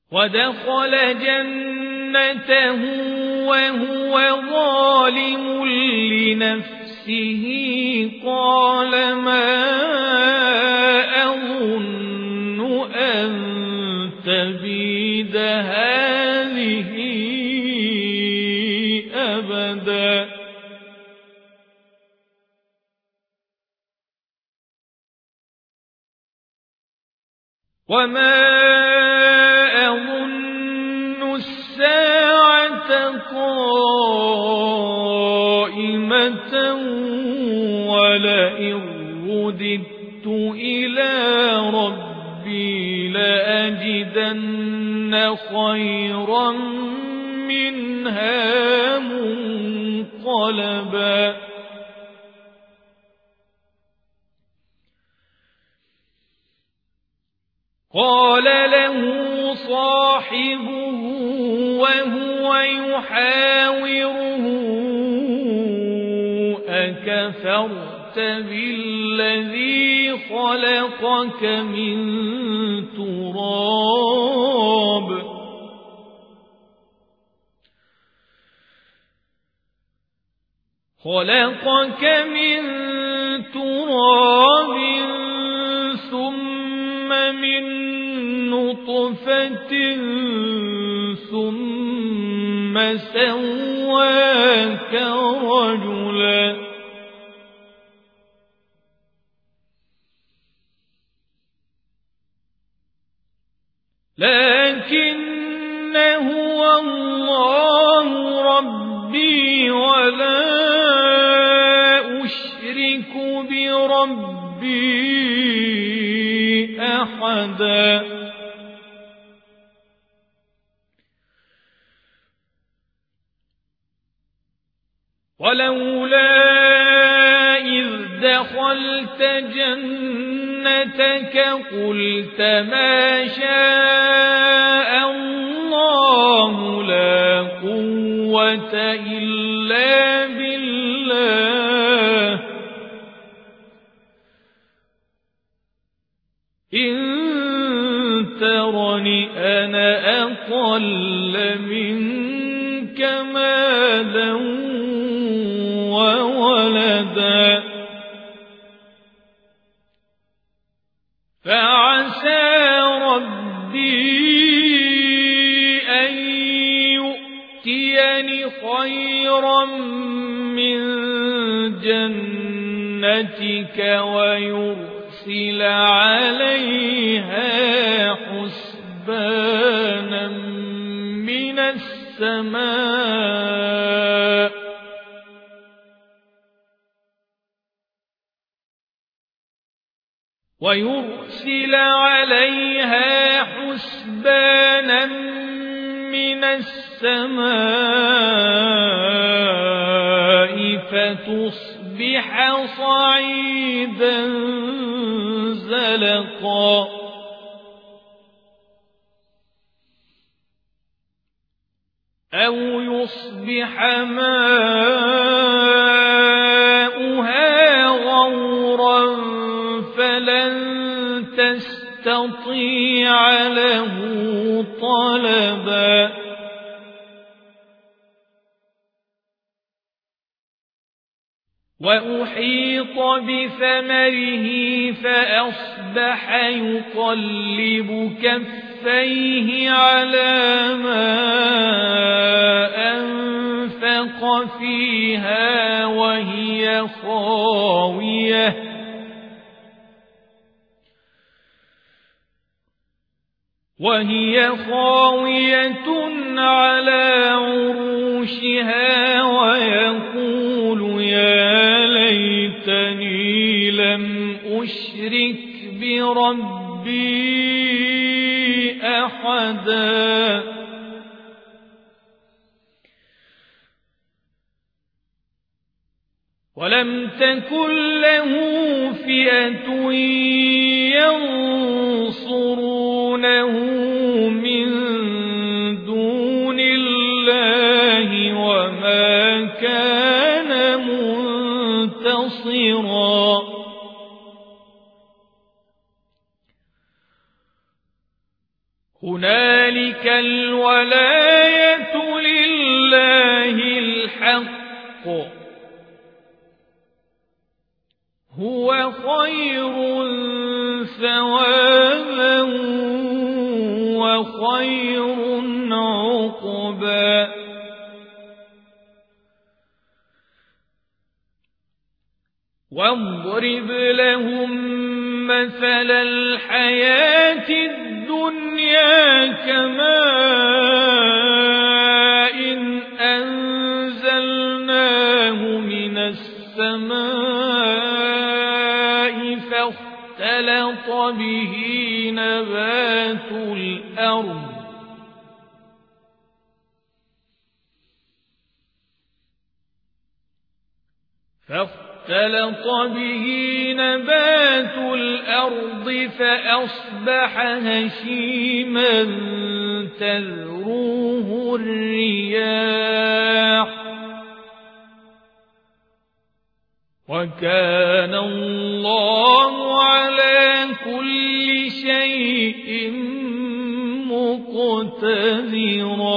ودخل جنته وهو ظالم لنفسه قال ما أظن أن تبيد هذه أبدا وما أظن الساعة قائمة ولئن رددت إلى ربي لأجدن خيرا منها منقلبا قال له صاحبه وهو يحاوره أكفرت بالذي خلقك من تراب ثم من نطفة ثم سواك رجلا لكن هو الله ربي ولا أشرك بربي أحدا ولولا إذ دخلت جنتك قلت ما شاء الله لا قوة إلا بالله إن ترني أنا أقل منك مالا وولدا فعسى ربي أن يؤتيني خيرا من جنتك ويرسل عليها حسبانا من السماء فتصبح صعيدا زلقا أو يصبح ماؤها غورا فلن تستطيع له طلبا وأحيط بثمره فأصبح يقلب كفيه على ما أنفق فيها وهي خاوية على عروشها ويقول يا ليتني لم أشرك بربي أحدا ولم تكن له فئة ينصرونه من دون الله وما كان منتصرا هنالك الولاية لله الحق هو خير ثوابا وخير عقبا واضرب لهم مثل الحياة الدنيا كماء أنزلناه من السماء فاختلط به نبات الأرض فأصبح هشيما تذروه الرياح وكان الله على كل شيء مقتدرا